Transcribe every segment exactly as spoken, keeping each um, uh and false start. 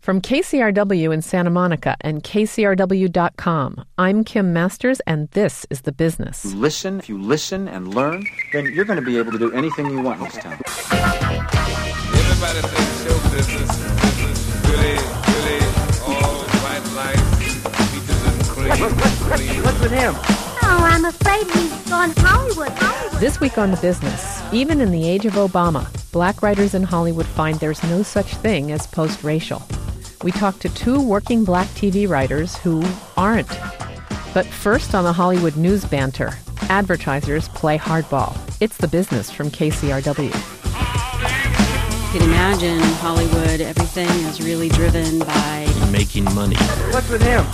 From K C R W in Santa Monica and K C R W dot com, I'm Kim Masters, and this is The Business. You listen, if you listen and learn, then you're going to be able to do anything you want in this town. Everybody thinks show business, business, really, really, all white lights, peaches and cream. What, what's with him? Oh, I'm afraid he's gone Hollywood. Hollywood. This week on The Business, even in the age of Obama, black writers in Hollywood find there's no such thing as post-racial. We talk to two working black T V writers who aren't. But first on the Hollywood news banter, advertisers play hardball. It's The Business from K C R W. You can imagine in Hollywood, everything is really driven by making money. What's with him?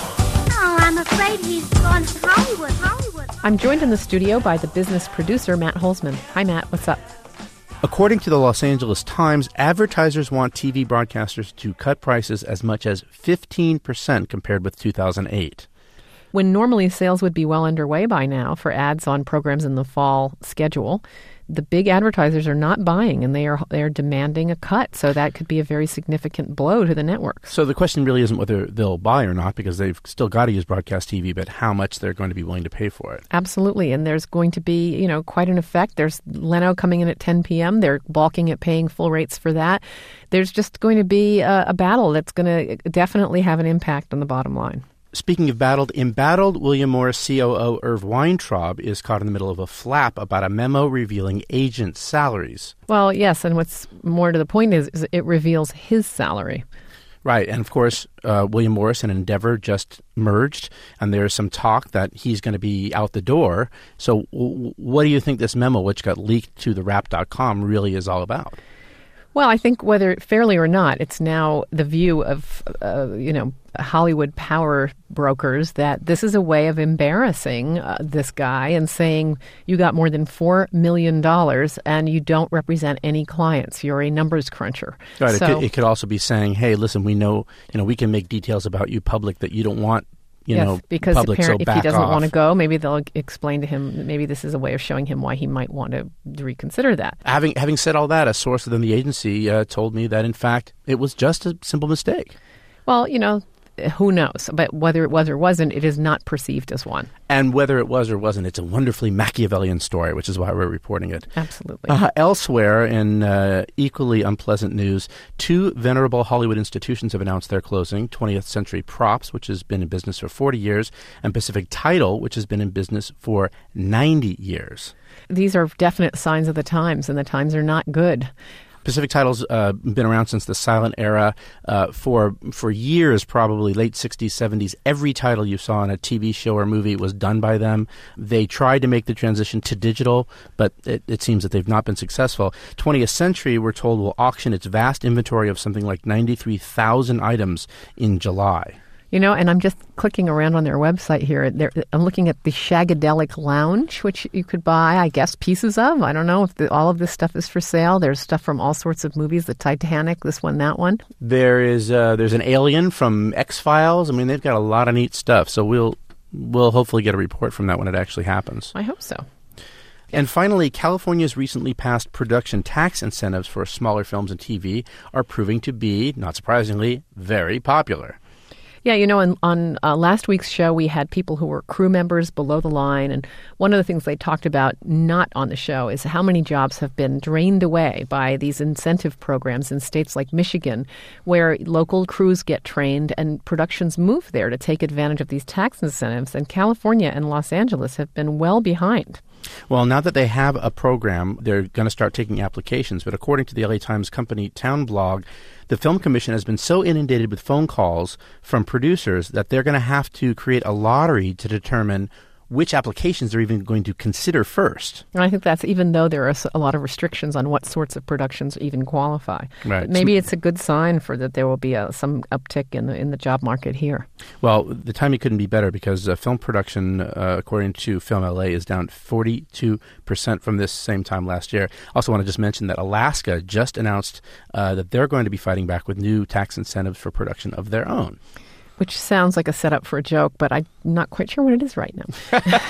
Oh, I'm afraid he's gone Hollywood. Hollywood. I'm joined in the studio by The Business producer, Matt Holzman. Hi, Matt. What's up? According to the Los Angeles Times, advertisers want T V broadcasters to cut prices as much as fifteen percent compared with two thousand eight. When normally sales would be well underway by now for ads on programs in the fall schedule, the big advertisers are not buying, and they are they are demanding a cut. So that could be a very significant blow to the networks. So the question really isn't whether they'll buy or not, because they've still got to use broadcast T V, but how much they're going to be willing to pay for it. Absolutely, and there's going to be, you know, quite an effect. There's Leno coming in at ten p.m. They're balking at paying full rates for that. There's just going to be a, a battle that's going to definitely have an impact on the bottom line. Speaking of battled, embattled William Morris C O O Irv Weintraub is caught in the middle of a flap about a memo revealing agent salaries. Well, yes, and what's more to the point is, is it reveals his salary. Right, and of course, uh, William Morris and Endeavor just merged, and there's some talk that he's going to be out the door. So w- what do you think this memo, which got leaked to the wrap dot com, really is all about? Well, I think whether fairly or not, it's now the view of, uh, you know, Hollywood power brokers that this is a way of embarrassing uh, this guy and saying you got more than four million dollars and you don't represent any clients. You're a numbers cruncher. Right. So, it, could, it could also be saying, hey, listen, we know, you know, we can make details about you public that you don't want. You yes, know, because public, apparently so if he doesn't off. want to go, maybe they'll explain to him, that maybe this is a way of showing him why he might want to reconsider that. Having having said all that, a source within the agency uh, told me that, in fact, it was just a simple mistake. Well, you know, who knows? But whether it was or wasn't, it is not perceived as one. And whether it was or wasn't, it's a wonderfully Machiavellian story, which is why we're reporting it. Absolutely. Uh, elsewhere, in uh, equally unpleasant news, two venerable Hollywood institutions have announced their closing: twentieth Century Props, which has been in business for forty years, and Pacific Title, which has been in business for ninety years. These are definite signs of the times, and the times are not good. Pacific Title's uh, been around since the silent era. Uh, for for years, probably late sixties, seventies, every title you saw in a T V show or movie was done by them. They tried to make the transition to digital, but it, it seems that they've not been successful. twentieth Century, we're told, will auction its vast inventory of something like ninety-three thousand items in July. You know, and I'm just clicking around on their website here. They're, I'm looking at the Shagadelic Lounge, which you could buy, I guess, pieces of. I don't know if the, all of this stuff is for sale. There's stuff from all sorts of movies, the Titanic, this one, that one. There is uh, there's an alien from X-Files. I mean, they've got a lot of neat stuff. So we'll we'll hopefully get a report from that when it actually happens. I hope so. And finally, California's recently passed production tax incentives for smaller films and T V are proving to be, not surprisingly, very popular. Yeah, you know, on, on uh, last week's show, we had people who were crew members below the line. And one of the things they talked about not on the show is how many jobs have been drained away by these incentive programs in states like Michigan, where local crews get trained and productions move there to take advantage of these tax incentives. And California and Los Angeles have been well behind. Well, now that they have a program, they're going to start taking applications. But according to the L A Times company Town Blog, the Film Commission has been so inundated with phone calls from producers that they're going to have to create a lottery to determine which applications they're even going to consider first. And I think that's even though there are a lot of restrictions on what sorts of productions even qualify. Right. But maybe it's a good sign for that there will be a, some uptick in the in the job market here. Well, the timing couldn't be better because uh, film production, uh, according to Film L A, is down forty-two percent from this same time last year. Also want to just mention that Alaska just announced uh, that they're going to be fighting back with new tax incentives for production of their own. Which sounds like a setup for a joke, but I'm not quite sure what it is right now.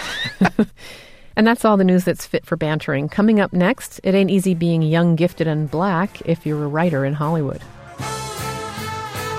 And that's all the news that's fit for bantering. Coming up next, it ain't easy being young, gifted, and black if you're a writer in Hollywood.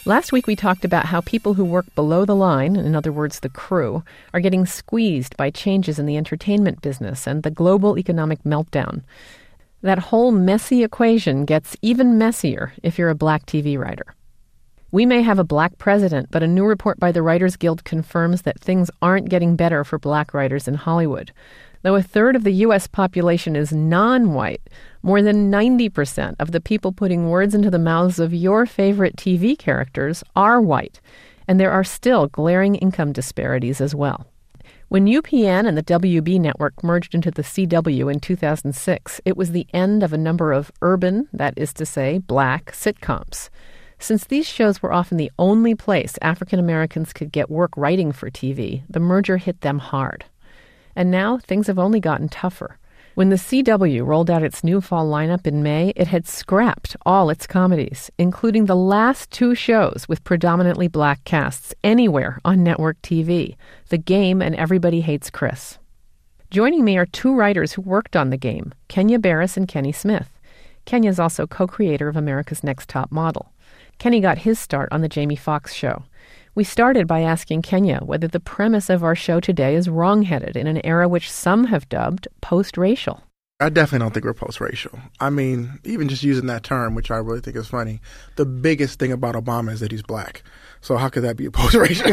Last week we talked about how people who work below the line, in other words, the crew, are getting squeezed by changes in the entertainment business and the global economic meltdown. That whole messy equation gets even messier if you're a black T V writer. We may have a black president, but a new report by the Writers Guild confirms that things aren't getting better for black writers in Hollywood. Though a third of the U S population is non-white, more than ninety percent of the people putting words into the mouths of your favorite T V characters are white, and there are still glaring income disparities as well. When U P N and the W B network merged into the C W in two thousand six, it was the end of a number of urban, that is to say, black, sitcoms. Since these shows were often the only place African Americans could get work writing for T V, the merger hit them hard. And now things have only gotten tougher. When the C W rolled out its new fall lineup in May, it had scrapped all its comedies, including the last two shows with predominantly black casts anywhere on network T V, The Game and Everybody Hates Chris. Joining me are two writers who worked on The Game, Kenya Barris and Kenny Smith. Kenya is also co-creator of America's Next Top Model. Kenny got his start on The Jamie Foxx Show. We started by asking Kenya whether the premise of our show today is wrong-headed in an era which some have dubbed post-racial. I definitely don't think we're post-racial. I mean, even just using that term, which I really think is funny, the biggest thing about Obama is that he's black. So how could that be post-racial?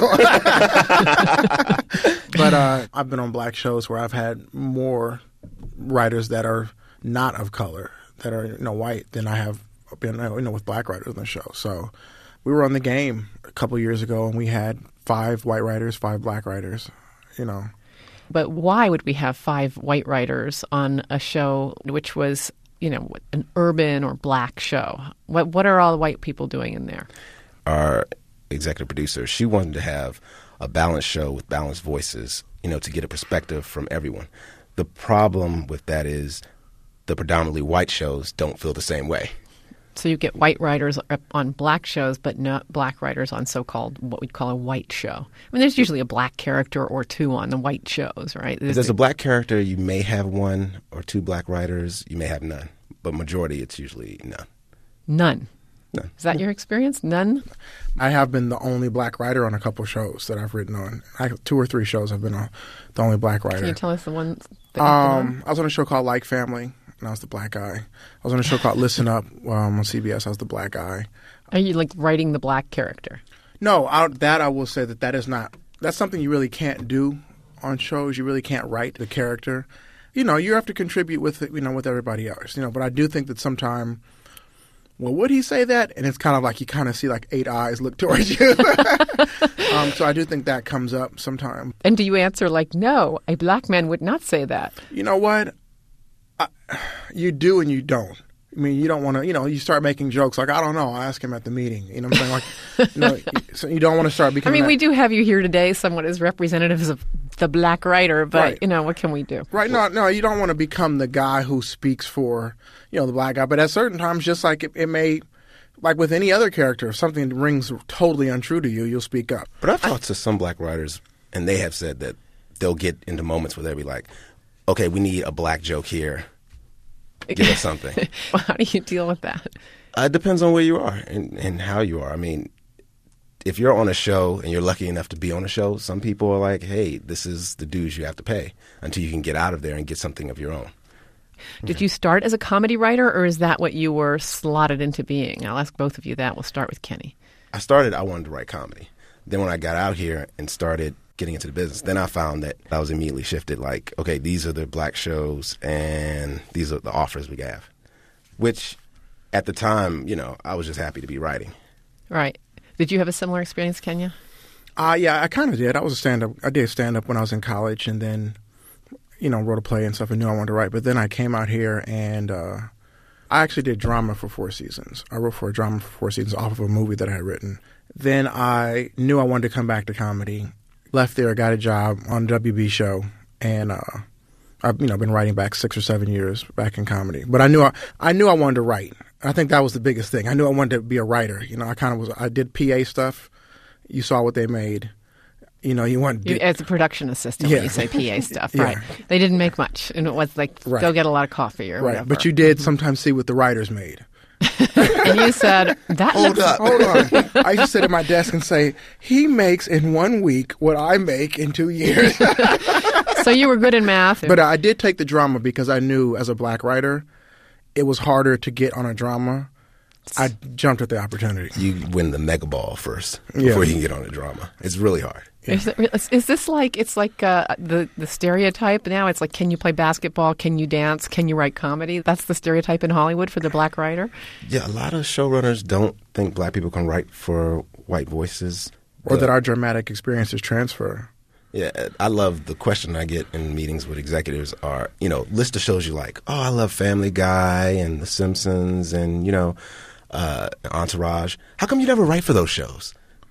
But uh, I've been on black shows where I've had more writers that are not of color, that are you know white, than I have been you know with black writers on the show. So we were on The Game a couple years ago, and we had five white writers, five black writers, you know. But why would we have five white writers on a show which was, you know, an urban or black show? What what are all the white people doing in there? Our executive producer, she wanted to have a balanced show with balanced voices, you know, to get a perspective from everyone. The problem with that is the predominantly white shows don't feel the same way. So you get white writers on black shows, but not black writers on so-called what we'd call a white show. I mean, there's usually a black character or two on the white shows, right? If there's a black character, you may have one or two black writers. You may have none. But majority, it's usually none. None? None. Is that your experience? None? I have been the only black writer on a couple shows that I've written on. I, two or three shows I've been on, the only black writer. Can you tell us the ones that you've um, been on? I was on a show called Like Family. And I was the black guy. I was on a show called Listen Up um, on C B S. I was the black guy. Are you like writing the black character? No, I, that I will say that that is not. That's something you really can't do on shows. You really can't write the character. You know, you have to contribute with you know with everybody else. You know, but I do think that sometime. Well, would he say that? And it's kind of like you kind of see like eight eyes look towards you. um, so I do think that comes up sometime. And do you answer like, no, a black man would not say that? You know what? I, you do and you don't. I mean, you don't want to, you know, you start making jokes like, I don't know, I'll ask him at the meeting. You know what I'm saying? Like, you know, so you don't want to start I becoming mean, that. we do have you here today somewhat as representatives of the black writer, but, Right. you know, what can we do? Right. No, no, you don't want to become the guy who speaks for, you know, the black guy. But at certain times, just like it, it may, like with any other character, if something rings totally untrue to you, you'll speak up. But I've talked to some black writers, and they have said that they'll get into moments where they'll be like, okay, we need a black joke here. Give us something. Well, how do you deal with that? Uh, it depends on where you are and, and how you are. I mean, if you're on a show and you're lucky enough to be on a show, some people are like, hey, this is the dues you have to pay until you can get out of there and get something of your own. Did you start as a comedy writer, or is that what you were slotted into being? I'll ask both of you that. We'll start with Kenny. I started, I wanted to write comedy. Then when I got out here and started getting into the business, then I found that I was immediately shifted, like, okay, these are the black shows and these are the offers we have, which at the time, you know, I was just happy to be writing. Right. Did you have a similar experience, Kenya? Uh, yeah, I kind of did. I was a stand-up. I did stand-up when I was in college, and then, you know, wrote a play and stuff and knew I wanted to write. But then I came out here, and uh, I actually did drama for four seasons. I wrote for a drama for four seasons off of a movie that I had written. Then I knew I wanted to come back to comedy. Left there, got a job on a W B show, and uh, I've you know been writing back six or seven years back in comedy. But I knew I, I knew I wanted to write. I think that was the biggest thing. I knew I wanted to be a writer. You know, I kind of was. I did P A stuff. You saw what they made. You know, you want You, as a production assistant, Yeah. when you say P A stuff, Yeah. right? They didn't make much, and it was like Right. go get a lot of coffee or right, whatever. but you did sometimes see what the writers made. And you said, that Hold looks... up. Hold on. I used to sit at my desk and say, he makes in one week what I make in two years. So you were good in math. But I did take the drama because I knew as a black writer, it was harder to get on a drama. I jumped at the opportunity. You win the mega ball first Yeah. before you can get on the drama. It's really hard. Is, it, is is this like, it's like uh, the, the stereotype now? It's like, can you play basketball? Can you dance? Can you write comedy? That's the stereotype in Hollywood for the black writer? Yeah, a lot of showrunners don't think black people can write for white voices. Or But- that our dramatic experiences transfer. Yeah, I love the question I get in meetings with executives are, you know, list of shows you like. Oh, I love Family Guy and The Simpsons and, you know, uh, Entourage. How come you never write for those shows?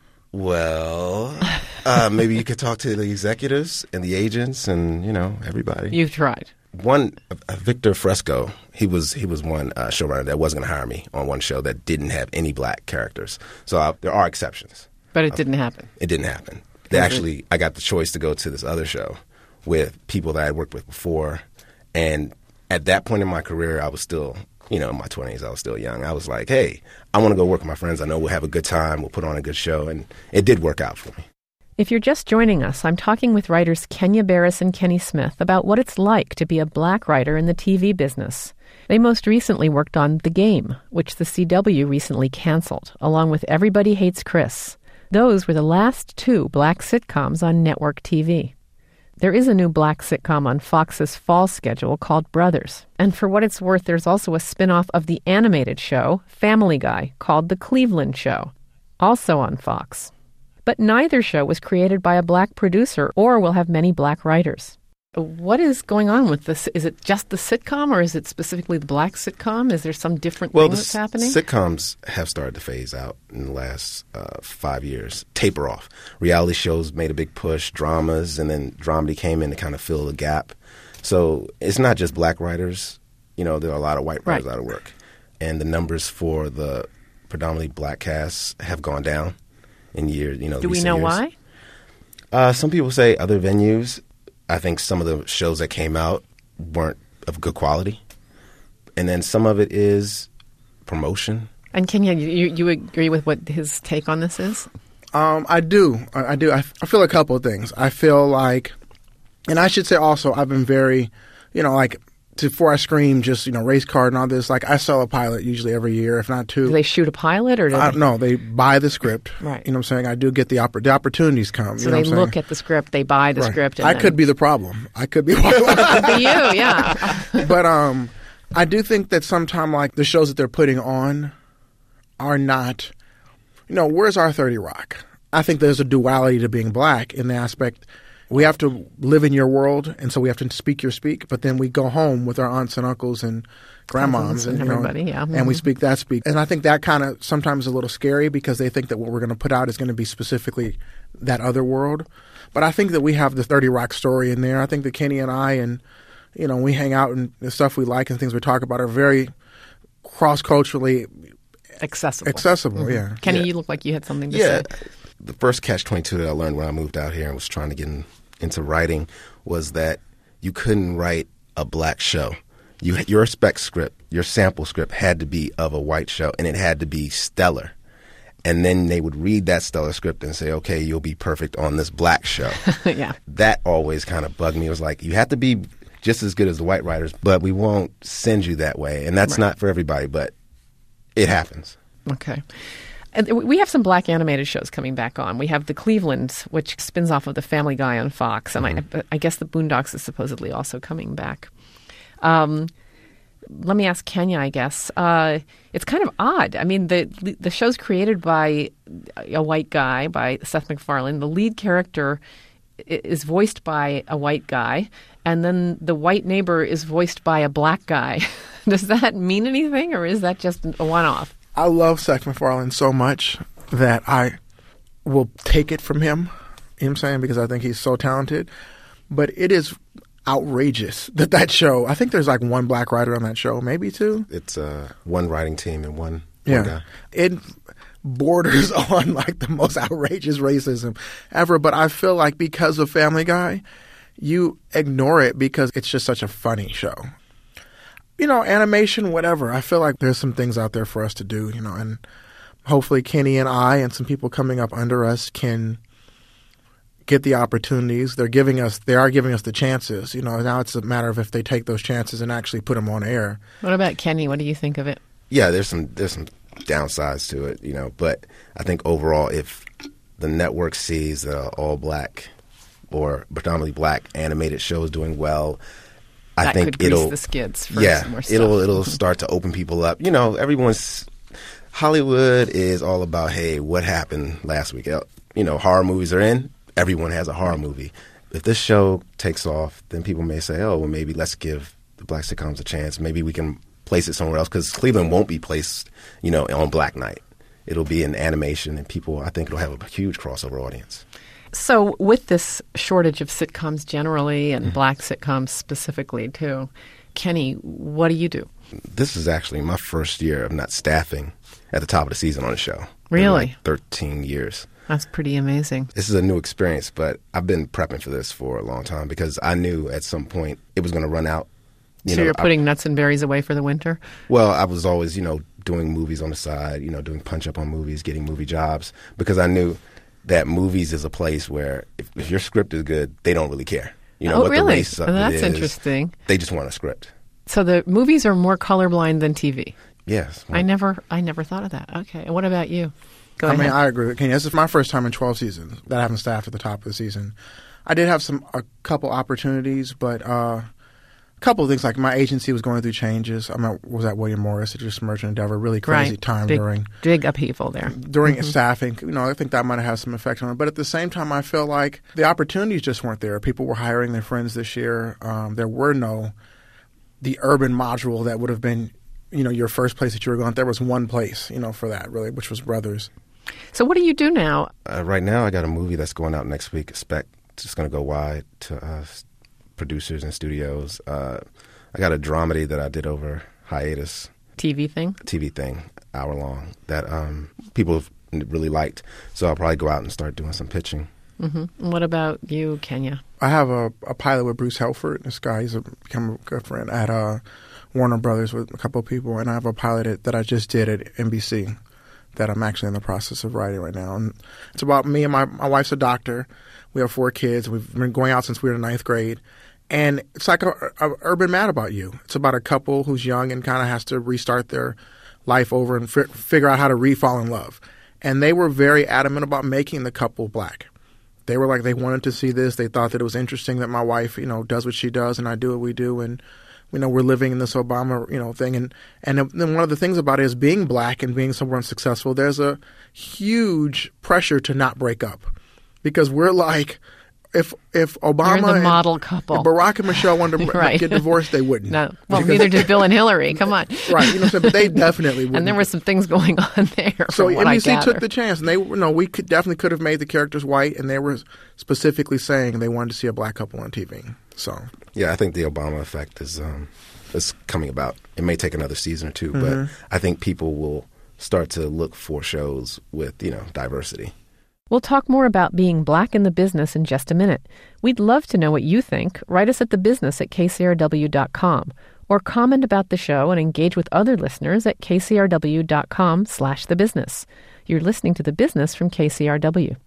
Well, uh, maybe you could talk to the executives and the agents and, you know, everybody. You've tried. One, uh, Victor Fresco, he was he was one uh, showrunner that wasn't going to hire me on one show that didn't have any black characters. So I, there are exceptions. But it didn't happen. It didn't happen. They actually, I got the choice to go to this other show with people that I had worked with before. And at that point in my career, I was still, you know, in my twenties, I was still young. I was like, hey, I want to go work with my friends. I know we'll have a good time. We'll put on a good show. And it did work out for me. If you're just joining us, I'm talking with writers Kenya Barris and Kenny Smith about what it's like to be a black writer in the T V business. They most recently worked on The Game, which the C W recently canceled, along with Everybody Hates Chris. Those were the last two black sitcoms on network T V. There is a new black sitcom on Fox's fall schedule called Brothers. And for what it's worth, there's also a spin-off of the animated show, Family Guy, called The Cleveland Show, also on Fox. But neither show was created by a black producer or will have many black writers. What is going on with this? Is it just the sitcom, or is it specifically the black sitcom? Is there some different Well, thing the that's happening? sitcoms have started to phase out in the last uh, five years, taper off. Reality shows made a big push, dramas, and then dramedy came in to kind of fill the gap. So it's not just black writers. You know, there are a lot of white writers Right. out of work. And the numbers for the predominantly black casts have gone down in years, you know, Do we recent know years. why? Uh, some people say other venues. I think some of the shows that came out weren't of good quality. And then some of it is promotion. And Kenya, you, you agree with what his take on this is? Um, I do. I, I do. I, I feel a couple of things. I feel like, and I should say also, I've been very, you know, like, to, before I scream just, you know, race card and all this, like, I sell a pilot usually every year, if not two. Do they shoot a pilot, or do I, they, no, they buy the script. Right. You know what I'm saying? I do get the, oppor- the opportunities come. so you know they what I'm look saying? at the script, they buy the Right. script? And I then, could be the problem. I could be Could be you, yeah. but um, I do think that sometimes, like, the shows that they're putting on are not, you know, where's our thirty Rock? I think there's a duality to being black in the aspect we have to live in your world, and so we have to speak your speak, but then we go home with our aunts and uncles and grandmoms Cousins and you know, everybody, yeah. and we Mhm. speak that speak. And I think that kind of sometimes is a little scary because they think that what we're going to put out is going to be specifically that other world. But I think that we have the thirty Rock story in there. I think that Kenny and I and, you know, we hang out and the stuff we like and things we talk about are very cross-culturally Accessible. accessible, Mhm. yeah. Kenny, Yeah. you look like you had something to Yeah. say. The first catch twenty-two that I learned when I moved out here and was trying to get in, into writing was that you couldn't write a black show. You, your spec script, your sample script had to be of a white show, and it had to be stellar. And then they would read that stellar script and say, okay, you'll be perfect on this black show. Yeah. That always kind of bugged me. It was like, you have to be just as good as the white writers, but we won't send you that way. And that's Right. not for everybody, but it happens. Okay. And we have some black animated shows coming back on. We have The Cleveland, which spins off of The Family Guy on Fox. And Mm-hmm. I, I guess The Boondocks is supposedly also coming back. Um, let me ask Kenya, I guess. Uh, it's kind of odd. I mean, the the show's created by a white guy, by Seth MacFarlane. The lead character i- is voiced by a white guy. And then the white neighbor is voiced by a black guy. Does that mean anything, or is that just a one-off? I love Seth MacFarlane so much that I will take it from him, you know what I'm saying, because I think he's so talented. But it is outrageous that that show, I think there's like one black writer on that show, maybe two. It's uh, one writing team and one, Yeah. one guy. It borders on like the most outrageous racism ever. But I feel like because of Family Guy, you ignore it because it's just such a funny show. You know, animation, whatever. I feel like there's some things out there for us to do, you know, and hopefully Kenny and I and some people coming up under us can get the opportunities. They're giving us, they are giving us the chances. You know, now it's a matter of if they take those chances and actually put them on air. What about Kenny? What do you think of it? Yeah, there's some there's some downsides to it, you know, but I think overall, if the network sees the all black or predominantly black animated shows doing well, I that think could grease it'll the skids for yeah, some more stuff. it'll it'll start to open people up. You know, everyone's Hollywood is all about, hey, what happened last week? You know, horror movies are in. Everyone has a horror movie. If this show takes off, then people may say, oh, well, maybe let's give the black sitcoms a chance. Maybe we can place it somewhere else, because Cleveland won't be placed, you know, on Black Night. It'll be in animation, and people, I think it'll have a huge crossover audience. So with this shortage of sitcoms generally and mm-hmm. black sitcoms specifically too, Kenny, what do you do? This is actually my first year of not staffing at the top of the season on the show. Really? In like thirteen years. That's pretty amazing. This is a new experience, but I've been prepping for this for a long time because I knew at some point it was going to run out. You so know, you're putting I, nuts and berries away for the winter? Well, I was always, you know, doing movies on the side, you know, doing punch-up on movies, getting movie jobs, because I knew that movies is a place where if, if your script is good, they don't really care. You know, oh, what really? the race of oh, that's it is, interesting. They just want a script. So the movies are more colorblind than T V? Yes. I never I never thought of that. Okay. And what about you? Go I ahead. mean, I agree with Kenny. This is my first time in twelve seasons that I haven't staffed at the top of the season. I did have some a couple opportunities, but uh, a couple of things, like my agency was going through changes. I mean, was at William Morris, it just merged Endeavor. Really crazy right. time big, during big upheaval there. During mm-hmm. staffing, you know, I think that might have had some effect on it. But at the same time, I feel like the opportunities just weren't there. People were hiring their friends this year. Um, there were no the urban module that would have been, you know, your first place that you were going. There was one place, you know, for that really, which was Brothers. So what do you do now? Uh, right now, I got a movie that's going out next week. Spec, it's going to go wide to uh, producers and studios. Uh, I got a dramedy that I did over hiatus. T V thing? T V thing, hour long, that um, people have really liked. So I'll probably go out and start doing some pitching. Mm-hmm. And what about you, Kenya? I have a, a pilot with Bruce Helford. This guy, he's a, become a good friend at uh, Warner Brothers with a couple of people. And I have a pilot that I just did at N B C that I'm actually in the process of writing right now. And it's about me and my, my wife's a doctor. We have four kids. We've been going out since we were in ninth grade. And it's like a, a Urban Mad About You. It's about a couple who's young and kind of has to restart their life over and f- figure out how to re-fall in love. And they were very adamant about making the couple black. They were like, they wanted to see this. They thought that it was interesting that my wife, you know, does what she does and I do what we do. And, you know, we're living in this Obama, you know, thing. And, and then one of the things about it is being black and being somewhere unsuccessful, there's a huge pressure to not break up. Because we're like, if if Obama You're the and, model couple. if Barack and Michelle wanted to right. get divorced, they wouldn't. No. Well, Because- neither did Bill and Hillary. Come on. Right. You know what I'm saying? But they definitely wouldn't. And there were some things going on there. So from what N B I C gather. took the chance, and they, you know, we could definitely could have made the characters white, and they were specifically saying they wanted to see a black couple on T V. So yeah, I think the Obama effect is um, is coming about. It may take another season or two, Mm-hmm. but I think people will start to look for shows with, you know, diversity. We'll talk more about being black in the business in just a minute. We'd love to know what you think. Write us at thebusiness at k c r w dot com or comment about the show and engage with other listeners at k c r w dot com slash the business. You're listening to The Business from K C R W.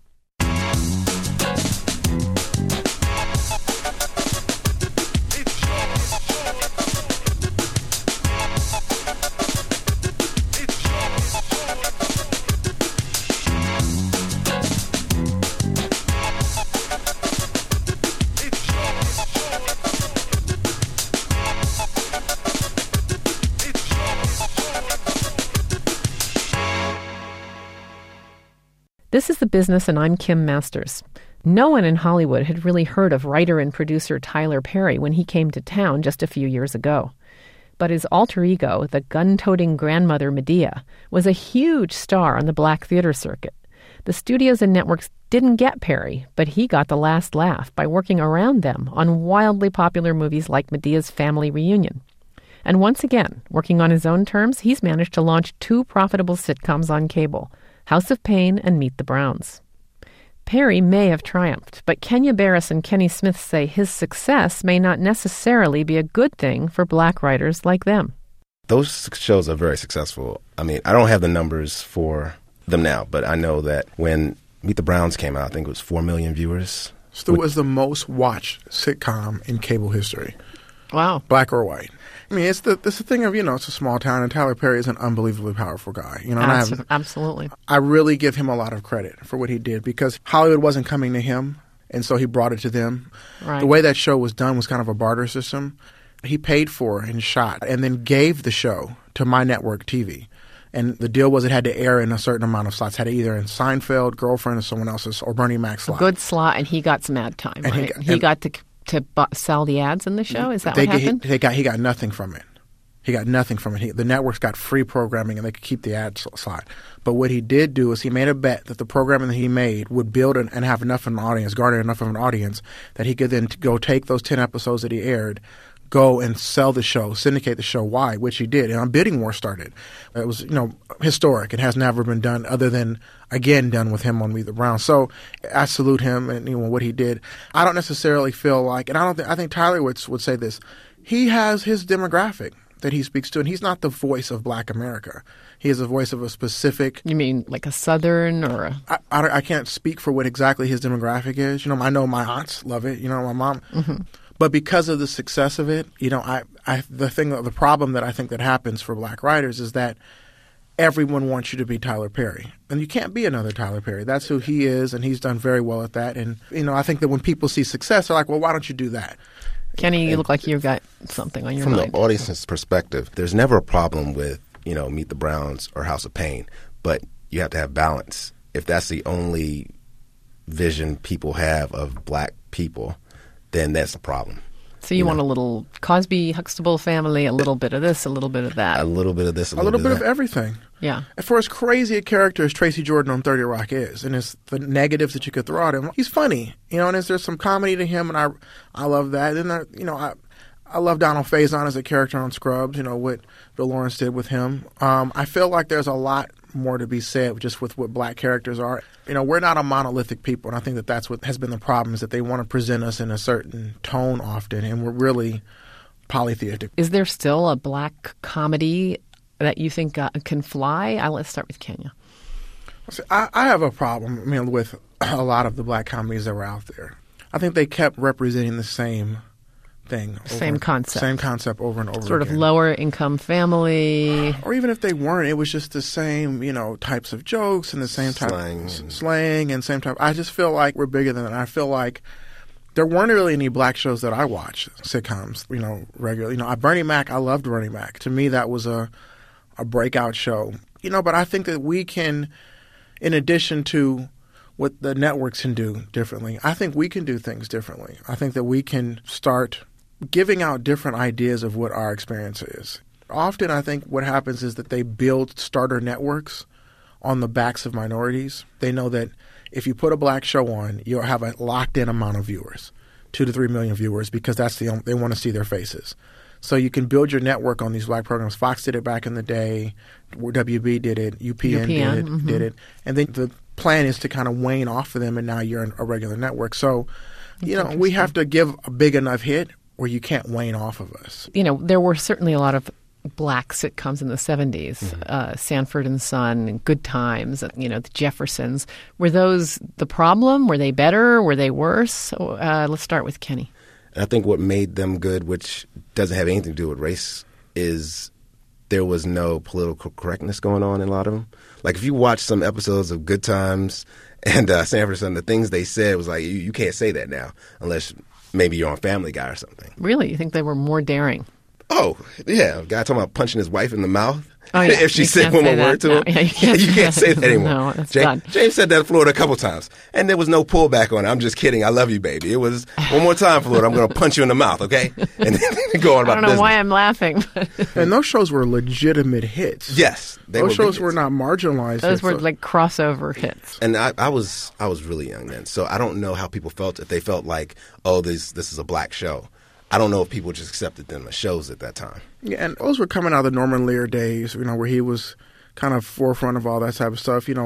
This is The Business, and I'm Kim Masters. No one in Hollywood had really heard of writer and producer Tyler Perry when he came to town just a few years ago. But his alter ego, the gun-toting grandmother Medea, was a huge star on the black theater circuit. The studios and networks didn't get Perry, but he got the last laugh by working around them on wildly popular movies like Medea's Family Reunion. And once again, working on his own terms, he's managed to launch two profitable sitcoms on cable, House of Pain and Meet the Browns. Perry may have triumphed, but Kenya Barris and Kenny Smith say his success may not necessarily be a good thing for black writers like them. Those shows are very successful. I mean, I don't have the numbers for them now, but I know that when Meet the Browns came out, I think it was four million viewers. Still was the most watched sitcom in cable history. Wow. Black or white. I mean, it's the it's the thing of, you know, it's a small town, and Tyler Perry is an unbelievably powerful guy. You know, and I have, Absolutely. I really give him a lot of credit for what he did because Hollywood wasn't coming to him, and so he brought it to them. Right. The way that show was done was kind of a barter system. He paid for and shot and then gave the show to My Network T V. And the deal was it had to air in a certain amount of slots. It had to either in Seinfeld, Girlfriend, or someone else's, or Bernie Mac's slot. A good slot, and he got some ad time, and right? He got, he got to to bu- sell the ads in the show? Is that they, what happened? He, they got, he got nothing from it. He got nothing from it. He, the networks got free programming, and they could keep the ad slot. But what he did do is he made a bet that the programming that he made would build an, and have enough of an audience, garner enough of an audience, that he could then t- go take those ten episodes that he aired, go and sell the show, syndicate the show wide, which he did. And a bidding war started. It was, you know, historic. It has never been done other than, again, done with him on Meet the Browns. So I salute him and, you know, what he did. I don't necessarily feel like, and I don't think, I think Tyler would, would say this, he has his demographic that he speaks to, and he's not the voice of Black America. He is the voice of a specific... You mean like a Southern or a... I, I, I can't speak for what exactly his demographic is. You know, I know my aunts love it. You know, my mom... Mm-hmm. But because of the success of it, you know, I, I the thing, the problem that I think that happens for black writers is that everyone wants you to be Tyler Perry, and you can't be another Tyler Perry. That's who he is, and he's done very well at that. And you know, I think that when people see success, they're like, "Well, why don't you do that?" Kenny, you and look like you've got something on your from mind. From the audience's perspective, there's never a problem with, you know, Meet the Browns or House of Pain, but you have to have balance. If that's the only vision people have of black people, then that's a problem. So you, you want know? a little Cosby, Huxtable family, a little bit of this, a little bit of that. A little bit of this, a little, a little bit, bit of, of everything. Yeah. And for as crazy a character as Tracy Jordan on thirty Rock is, and it's the negatives that you could throw at him, he's funny. You know, and there's, there's some comedy to him, and I I love that. And, I, you know, I I love Donald Faison as a character on Scrubs, you know, what Bill Lawrence did with him. Um, I feel like there's a lot more to be said just with what black characters are. You know, we're not a monolithic people, and I think that that's what has been the problem, is that they want to present us in a certain tone often, and we're really polytheistic. Is there still a black comedy that you think uh, can fly? Uh, let's start with Kenya. I, I have a problem, I mean, with a lot of the black comedies that were out there. I think they kept representing the same thing. Same over, concept. Same concept over and over Sort again. of lower income family. Or even if they weren't, it was just the same, you know, types of jokes and the same type slang. of slang and same type. I just feel like we're bigger than that. I feel like there weren't really any black shows that I watched, sitcoms, you know, regularly. You know, Bernie Mac, I loved Bernie Mac. To me, that was a, a breakout show. You know, but I think that we can, in addition to what the networks can do differently, I think we can do things differently. I think that we can start giving out different ideas of what our experience is. Often I think what happens is that they build starter networks on the backs of minorities. They know that if you put a black show on, you'll have a locked-in amount of viewers, two to three million viewers, because that's the only, they want to see their faces. So you can build your network on these black programs. Fox did it back in the day. W B did it. U P N, U P N did it. Mm-hmm. Did it. And then the plan is to kind of wane off of them, and now you're a regular network. So, you know, we have to give a big enough hit where you can't wane off of us. You know, there were certainly a lot of black sitcoms in the seventies, mm-hmm. uh, Sanford and Son, and Good Times, you know, the Jeffersons. Were those the problem? Were they better? Were they worse? Uh, let's start with Kenny. I think what made them good, which doesn't have anything to do with race, is there was no political correctness going on in a lot of them. Like, if you watch some episodes of Good Times and uh, Sanford and Son, the things they said was like, you, you can't say that now unless maybe you're on Family Guy or something. Really? You think they were more daring? Oh, yeah. A guy talking about punching his wife in the mouth. Oh, yeah. If she you said one more word to him. No, yeah, you can't, you can't say that anymore. No, that's James, done. James said that to Florida a couple times, and there was no pullback on it. I'm just kidding. I love you, baby. It was, one more time, Florida, I'm going to punch you in the mouth, okay? And then go on about I don't know business. why I'm laughing. And those shows were legitimate hits. Yes. They those were shows big were hits. not marginalized Those hits. were So- like crossover hits. And I, I was I was really young then, so I don't know how people felt. If they felt like, oh, this this is a black show. I don't know if people just accepted them as shows at that time. Yeah, and those were coming out of the Norman Lear days, you know, where he was kind of forefront of all that type of stuff. You know,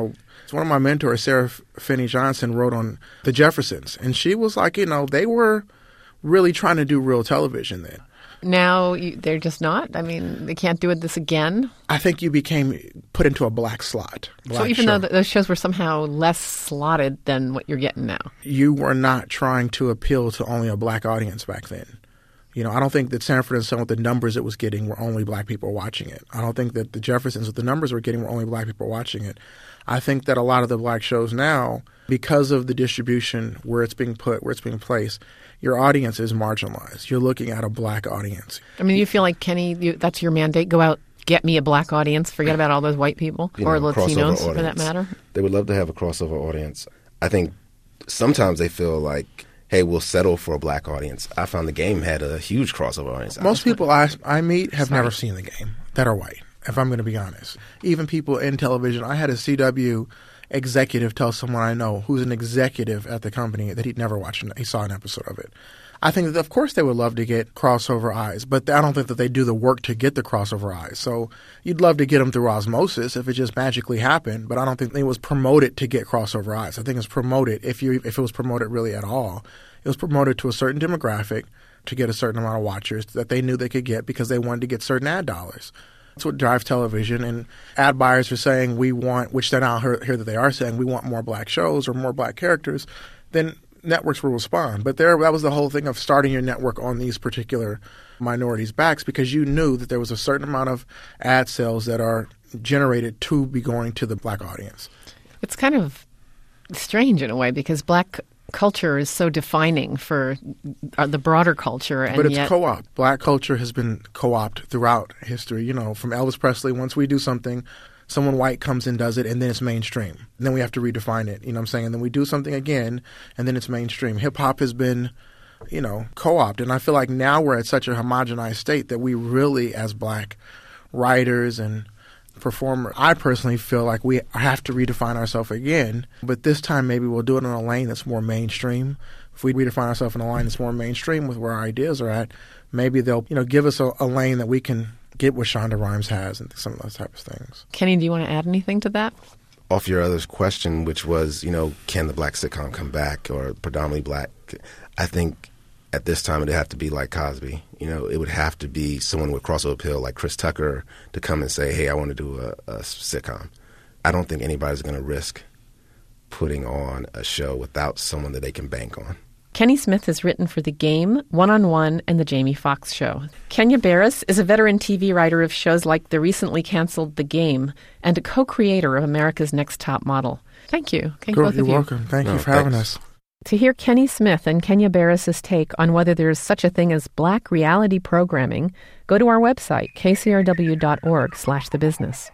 One of my mentors, Sarah Finney Johnson, wrote on The Jeffersons, and she was like, you know, they were really trying to do real television then. Now you, they're just not? I mean, they can't do it this again? I think you became put into a black slot. Black so even show. though th- those shows were somehow less slotted than what you're getting now? You were not trying to appeal to only a black audience back then. You know, I don't think that Sanford and Son, with the numbers it was getting, were only black people watching it. I don't think that The Jeffersons, with the numbers we're getting, were only black people watching it. I think that a lot of the black shows now, because of the distribution, where it's being put, where it's being placed, your audience is marginalized. You're looking at a black audience. I mean, you feel like, Kenny, you, that's your mandate? Go out, get me a black audience, forget about all those white people, You or know, Latinos, crossover for that audience. matter? They would love to have a crossover audience. I think sometimes they feel like, hey, we'll settle for a black audience. I found the game had a huge crossover audience. Most people I, I meet have never seen the game that are white, if I'm going to be honest. Even people in television. I had a C W executive tell someone I know who's an executive at the company that he'd never watched, he saw an episode of it. I think that, of course, they would love to get crossover eyes, but I don't think that they do the work to get the crossover eyes. So you'd love to get them through osmosis if it just magically happened, but I don't think it was promoted to get crossover eyes. I think it's promoted, if you if it was promoted really at all, it was promoted to a certain demographic to get a certain amount of watchers that they knew they could get because they wanted to get certain ad dollars. That's what drives television, and ad buyers are saying we want, which they're now hear, hear that they are saying, we want more black shows or more black characters, then networks will respond. But there, that was the whole thing of starting your network on these particular minorities' backs, because you knew that there was a certain amount of ad sales that are generated to be going to the black audience. It's kind of strange in a way, because black culture is so defining for uh, the broader culture. And but it's yet... co-op. Black culture has been co-opted throughout history. You know, from Elvis Presley, once we do something, someone white comes and does it, and then it's mainstream. And then we have to redefine it, you know what I'm saying? And then we do something again, and then it's mainstream. Hip-hop has been, you know, co-opted. And I feel like now we're at such a homogenized state that we really, as black writers and performers, I personally feel like we have to redefine ourselves again. But this time maybe we'll do it in a lane that's more mainstream. If we redefine ourselves in a line that's more mainstream with where our ideas are at, maybe they'll, you know, give us a, a lane that we can get what Shonda Rhimes has and some of those types of things. Kenny, do you want to add anything to that? Off your other question, which was, you know, can the black sitcom come back, or predominantly black? I think at this time it'd have to be like Cosby. You know, it would have to be someone with crossover appeal like Chris Tucker to come and say, hey, I want to do a, a sitcom. I don't think anybody's going to risk putting on a show without someone that they can bank on. Kenny Smith has written for The Game, One-on-One, and The Jamie Foxx Show. Kenya Barris is a veteran T V writer of shows like the recently canceled The Game and a co-creator of America's Next Top Model. Thank you. Thank Cool, both you're of you. welcome. Thank No, you for having thanks. us. To hear Kenny Smith and Kenya Barris's take on whether there is such a thing as black reality programming, go to our website, k c r w dot org slash the business.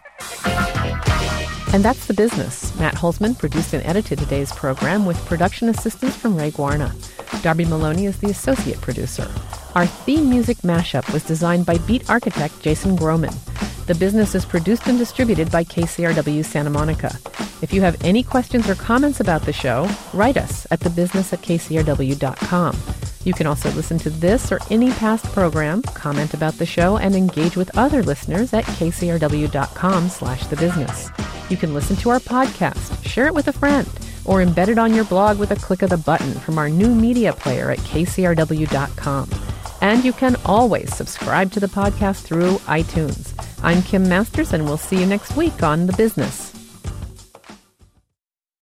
And that's The Business. Matt Holzman produced and edited today's program with production assistance from Ray Guarna. Darby Maloney is the associate producer. Our theme music mashup was designed by beat architect Jason Groman. The Business is produced and distributed by K C R W Santa Monica. If you have any questions or comments about the show, write us at thebusiness at k c r w dot com. You can also listen to this or any past program, comment about the show, and engage with other listeners at k c r w dot com slash the business. You can listen to our podcast, share it with a friend, or embed it on your blog with a click of the button from our new media player at k c r w dot com. And you can always subscribe to the podcast through iTunes. I'm Kim Masters, and we'll see you next week on The Business.